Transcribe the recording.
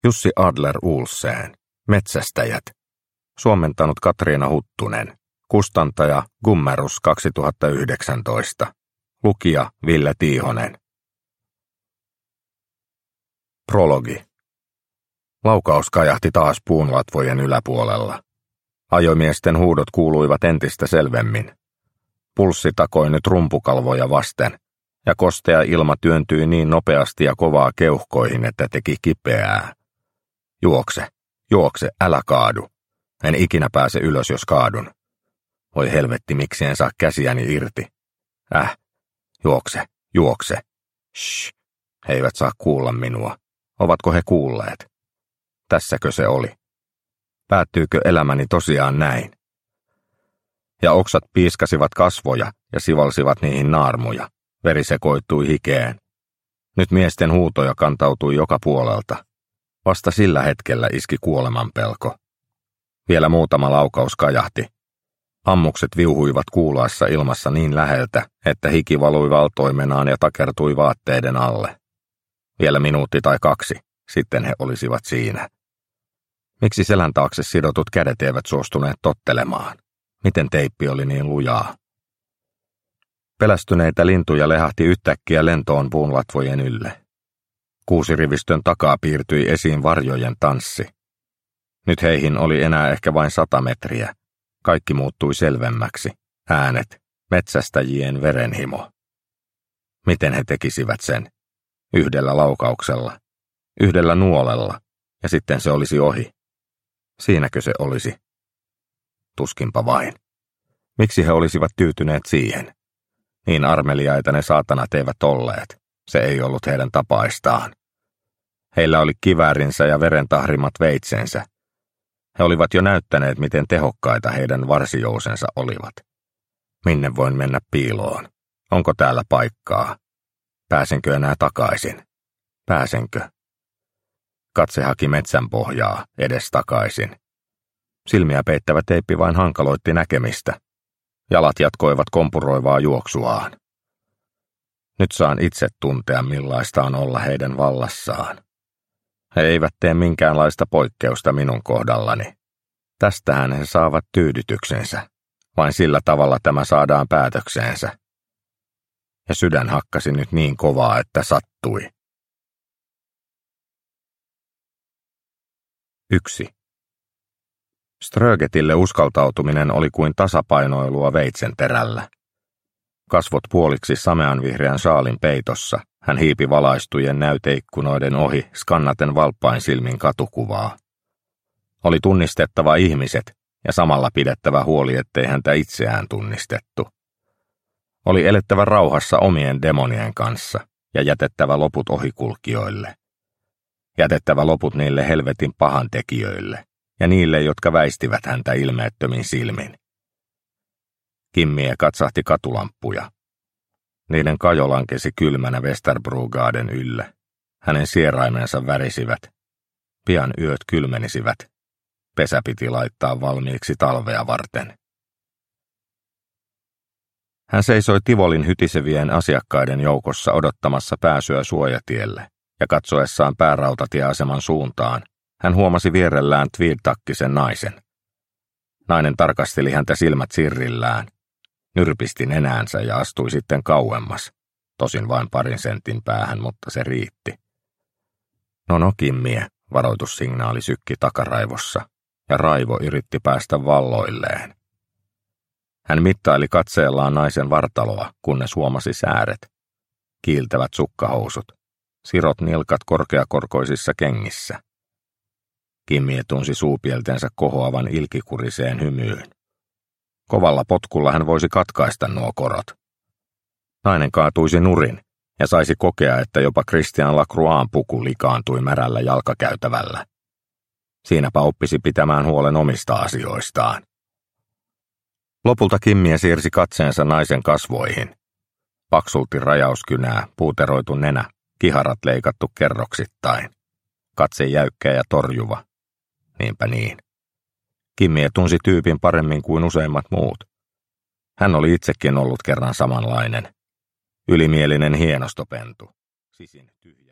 Jussi Adler-Olsen, Metsästäjät. Suomentanut Katriina Huttunen. Kustantaja Gummerus 2019. Lukija Ville Tiihonen. Prologi. Laukaus kajahti taas puunlatvojen yläpuolella. Ajomiesten huudot kuuluivat entistä selvemmin. Pulssi takoi nyt rumpukalvoja vasten, ja kostea ilma työntyi niin nopeasti ja kovaa keuhkoihin, että teki kipeää. Juokse, juokse, älä kaadu. En ikinä pääse ylös, jos kaadun. Voi helvetti, miksi en saa käsiäni irti. Juokse, juokse. Shh, he eivät saa kuulla minua. Ovatko he kuulleet? Tässäkö se oli? Päättyykö elämäni tosiaan näin? Ja oksat piiskasivat kasvoja ja sivalsivat niihin naarmuja. Veri sekoittui hikeen. Nyt miesten huutoja kantautui joka puolelta. Vasta sillä hetkellä iski kuolemanpelko. Vielä muutama laukaus kajahti. Ammukset viuhuivat kuulaassa ilmassa niin läheltä, että hiki valui valtoimenaan ja takertui vaatteiden alle. Vielä minuutti tai 2, sitten he olisivat siinä. Miksi selän taakse sidotut kädet eivät suostuneet tottelemaan? Miten teippi oli niin lujaa? Pelästyneitä lintuja lehahti yhtäkkiä lentoon puunlatvojen ylle. Kuusirivistön takaa piirtyi esiin varjojen tanssi. Nyt heihin oli enää ehkä vain 100 metriä. Kaikki muuttui selvemmäksi. Äänet, metsästäjien verenhimo. Miten he tekisivät sen? Yhdellä laukauksella, yhdellä nuolella, ja sitten se olisi ohi. Siinäkö se olisi? Tuskinpa vain. Miksi he olisivat tyytyneet siihen? Niin armeliaita ne saatanat eivät olleet. Se ei ollut heidän tapaistaan. Heillä oli kiväärinsä ja verentahrimat veitsensä. He olivat jo näyttäneet, miten tehokkaita heidän varsijousensa olivat. Minne voin mennä piiloon? Onko täällä paikkaa? Pääsenkö enää takaisin? Pääsenkö? Katse haki metsän pohjaa edestakaisin. Silmiä peittävä teippi vain hankaloitti näkemistä. Jalat jatkoivat kompuroivaa juoksuaan. Nyt saan itse tuntea, millaista on olla heidän vallassaan. He eivät tee minkäänlaista poikkeusta minun kohdallani. Tästähän he saavat tyydytyksensä. Vain sillä tavalla tämä saadaan päätökseensä. Ja sydän hakkasi nyt niin kovaa, että sattui. 1. Strögetille uskaltautuminen oli kuin tasapainoilua veitsen terällä. Kasvot puoliksi sameanvihreän shaalin peitossa, hän hiipi valaistujen näyteikkunoiden ohi skannaten valppain silmin katukuvaa. Oli tunnistettava ihmiset ja samalla pidettävä huoli, ettei häntä itseään tunnistettu. Oli elettävä rauhassa omien demonien kanssa ja jätettävä loput ohikulkijoille. Jätettävä loput niille helvetin pahantekijöille ja niille, jotka väistivät häntä ilmeettömin silmin. Kimmiä katsahti katulamppuja. Niiden kajo lankesi kylmänä Westerbrogaaden ylle. Hänen sieraimensa värisivät. Pian yöt kylmenisivät. Pesä piti laittaa valmiiksi talvea varten. Hän seisoi Tivolin hytisevien asiakkaiden joukossa odottamassa pääsyä suojatielle, ja katsoessaan päärautatieaseman suuntaan, hän huomasi vierellään tweed-takkisen naisen. Nainen tarkasteli häntä silmät sirrillään, nyrpisti nenäänsä ja astui sitten kauemmas, tosin vain 2 sentin päähän, mutta se riitti. No Kimmiä, varoitussignaali sykki takaraivossa, ja raivo yritti päästä valloilleen. Hän mittaili katseellaan naisen vartaloa, kunnes huomasi sääret, kiiltävät sukkahousut, sirot nilkat korkeakorkoisissa kengissä. Kimmiä tunsi suupieltensä kohoavan ilkikuriseen hymyyn. Kovalla potkulla hän voisi katkaista nuo korot. Nainen kaatuisi nurin ja saisi kokea, että jopa Christian Lacroix'n puku likaantui märällä jalkakäytävällä. Siinäpä oppisi pitämään huolen omista asioistaan. Lopulta Kimmiä siirsi katseensa naisen kasvoihin. Paksulti rajauskynää, puuteroitu nenä, kiharat leikattu kerroksittain. Katse jäykkä ja torjuva. Niinpä niin. Kimmiä tunsi tyypin paremmin kuin useimmat muut. Hän oli itsekin ollut kerran samanlainen. Ylimielinen hienostopentu. Sisin tyhjä.